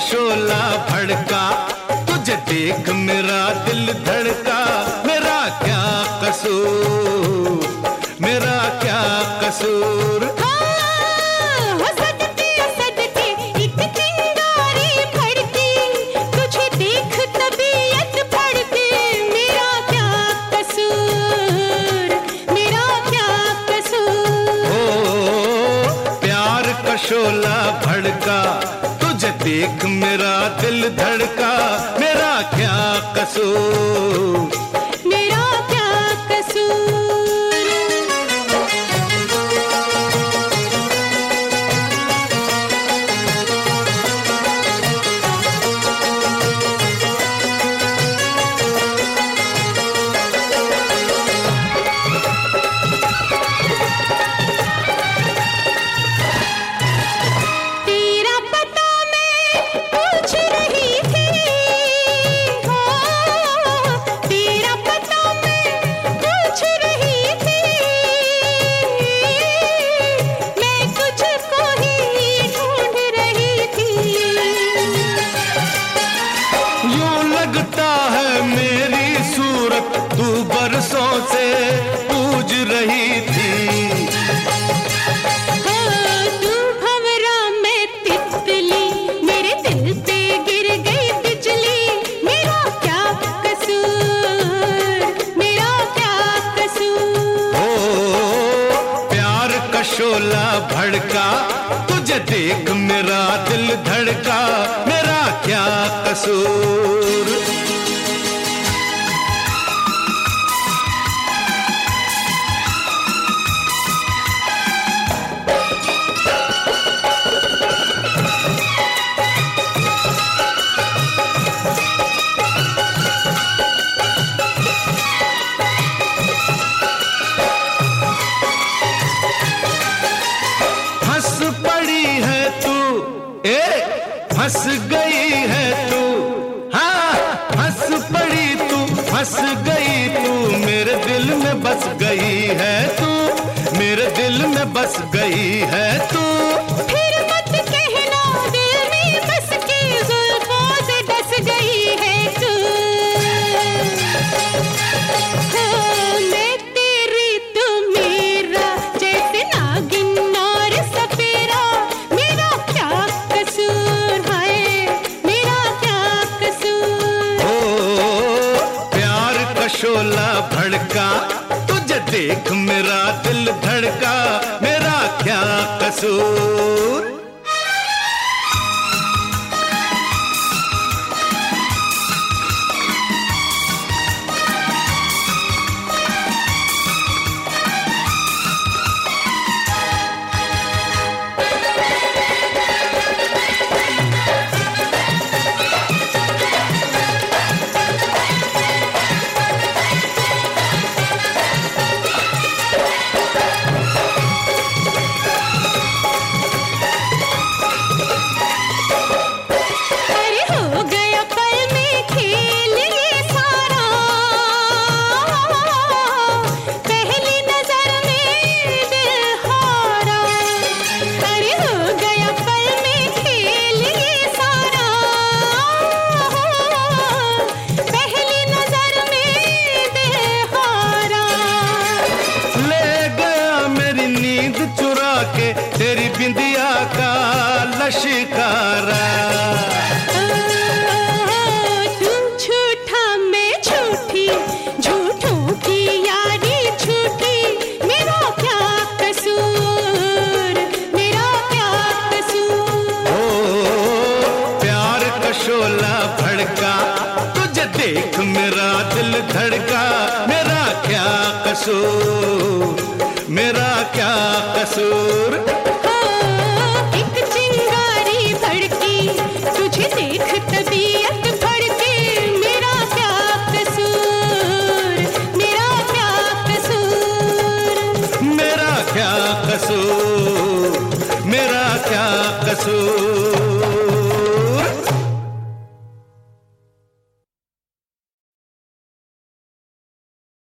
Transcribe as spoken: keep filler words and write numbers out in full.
शोला भड़का, तुझे देख मेरा दिल धड़का। मेरा क्या कसूर, मेरा क्या कसूर। हाँ, हो सदके सदके एक चिंगारी भड़की, तुझे देख तबीयत भड़के। मेरा क्या कसूर, मेरा क्या कसूर। ओ प्यार का शोला भड़का, तुझे देख मेरा दिल धड़का। मेरा क्या कसूर, मेरा क्या कसूर। तेरा पता मैं पूछ रही थी, हो तेरा पता मैं पूछ रही थी। मैं तुझको ही ढूंढ रही थी। यूं लगता है मेरी सूरत तू बरसों से पूज रही थी। हाँ, तू भंवरा मैं तितली, मेरे दिल पे गिर गई बिजली। मेरा क्या कसूर, मेरा क्या कसूर। ओ प्यार का शोला भड़का, तुझे देख मेरा दिल धड़का। मेरा क्या कसूर। हंस पड़ी है तू, ए हंस गई है तू। हाँ हंस पड़ी तू, हंस गई तू। मेरे दिल में बस गई है तू, मेरे दिल में बस गई है तू। फिर मत कहना दिल में बस के, जुल्फों से डस गई है तू। हाँ, मैं तेरी तू मेरा, जैसे नागिन और सपेरा। मेरा क्या कसूर है, मेरा क्या कसूर। ओ प्यार का शोला भड़का, तुझे देख मेरा दिल धड़का। मेरा क्या कसूर। अरे हो गया पल में खेल ये सारा, पहली नजर में दिल हारा। अरे हो गया पल में खेल ये सारा, पहली नजर में दिल हारा। ले गया मेरी नींद चुरा के, तेरी बिंदिया का लश्कारा। तू झूठा मैं झूठी, झूठों की यारी झूठी। मेरा क्या कसूर, मेरा क्या कसूर। ओ प्यार का शोला भड़का, तुझे देख मेरा दिल धड़का। मेरा क्या कसूर, मेरा क्या कसूर। हाँ, एक चिंगारी भड़की, तुझे देख तबीयत भड़के। मेरा क्या कसूर, मेरा क्या कसूर। मेरा क्या कसूर, मेरा क्या कसूर।